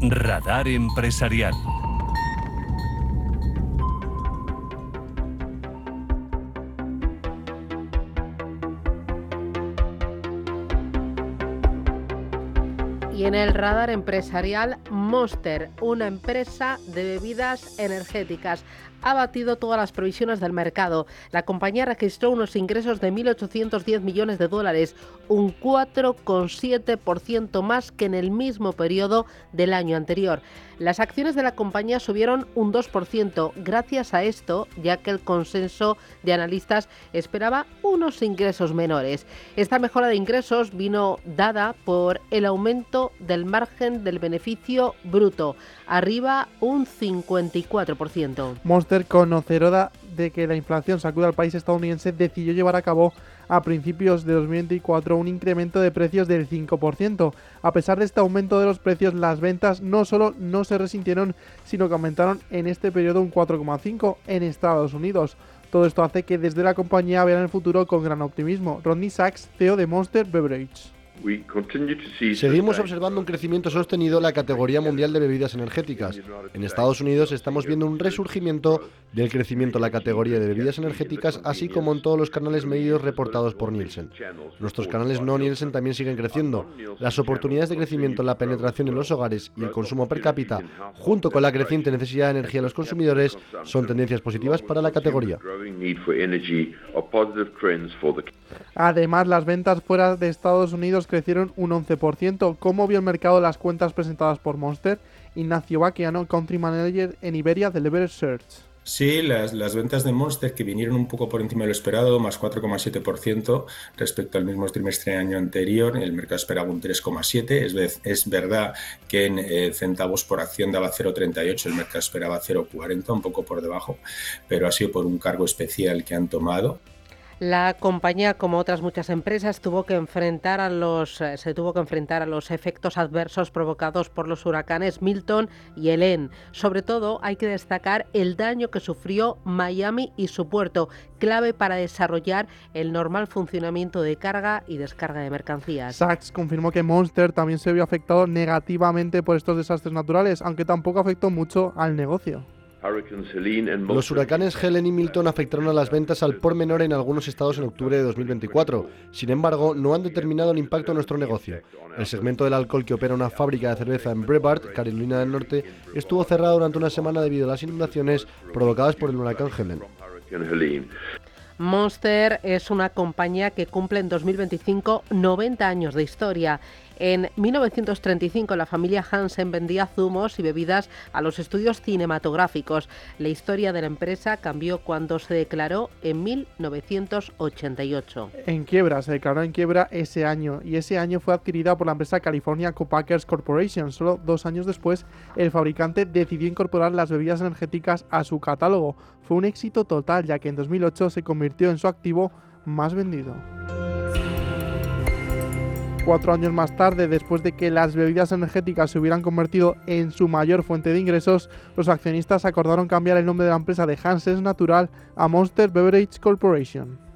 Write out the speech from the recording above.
Radar Empresarial. Y en el radar empresarial, Monster, una empresa de bebidas energéticas, ha batido todas las previsiones del mercado. La compañía registró unos ingresos de 1.810 millones de dólares, un 4,7% más que en el mismo periodo del año anterior. Las acciones de la compañía subieron un 2%, gracias a esto, ya que el consenso de analistas esperaba unos ingresos menores. Esta mejora de ingresos vino dada por el aumento del margen del beneficio bruto, arriba un 54%. Monster, conocedora de que la inflación sacude al país estadounidense, decidió llevar a cabo a principios de 2024 un incremento de precios del 5%. A pesar de este aumento de los precios, las ventas no solo no se resintieron, sino que aumentaron en este periodo un 4,5% en Estados Unidos. Todo esto hace que desde la compañía vean el futuro con gran optimismo. Rodney Sachs, CEO de Monster Beverage. Seguimos observando un crecimiento sostenido en la categoría mundial de bebidas energéticas. En Estados Unidos estamos viendo un resurgimiento del crecimiento en la categoría de bebidas energéticas, así como en todos los canales medios reportados por Nielsen. Nuestros canales no Nielsen también siguen creciendo. Las oportunidades de crecimiento en la penetración en los hogares y el consumo per cápita, junto con la creciente necesidad de energía de los consumidores, son tendencias positivas para la categoría. Además, las ventas fuera de Estados Unidos crecieron un 11%. ¿Cómo vio el mercado las cuentas presentadas por Monster? Ignacio Baquiano, Country Manager en Iberia de Lever Search. Sí, las ventas de Monster, que vinieron un poco por encima de lo esperado, más 4,7% respecto al mismo trimestre del año anterior. El mercado esperaba un 3,7%. Es verdad que en centavos por acción daba 0,38, el mercado esperaba 0,40, un poco por debajo, pero ha sido por un cargo especial que han tomado. La compañía, como otras muchas empresas, se tuvo que enfrentar a los efectos adversos provocados por los huracanes Milton y Helene. Sobre todo, hay que destacar el daño que sufrió Miami y su puerto, clave para desarrollar el normal funcionamiento de carga y descarga de mercancías. Sachs confirmó que Monster también se vio afectado negativamente por estos desastres naturales, aunque tampoco afectó mucho al negocio. Los huracanes Helene y Milton afectaron a las ventas al por menor en algunos estados en octubre de 2024. Sin embargo, no han determinado el impacto en nuestro negocio. El segmento del alcohol, que opera una fábrica de cerveza en Brevard, Carolina del Norte, estuvo cerrado durante una semana debido a las inundaciones provocadas por el huracán Helene. Monster es una compañía que cumple en 2025 90 años de historia. En 1935 la familia Hansen vendía zumos y bebidas a los estudios cinematográficos. La historia de la empresa cambió cuando se declaró en 1988. Se declaró en quiebra ese año, y ese año fue adquirida por la empresa California Co-Packers Corporation. Solo 2 años después, el fabricante decidió incorporar las bebidas energéticas a su catálogo. Fue un éxito total, ya que en 2008 se convirtió en su activo más vendido. 4 años más tarde, después de que las bebidas energéticas se hubieran convertido en su mayor fuente de ingresos, los accionistas acordaron cambiar el nombre de la empresa de Hansen Natural a Monster Beverage Corporation.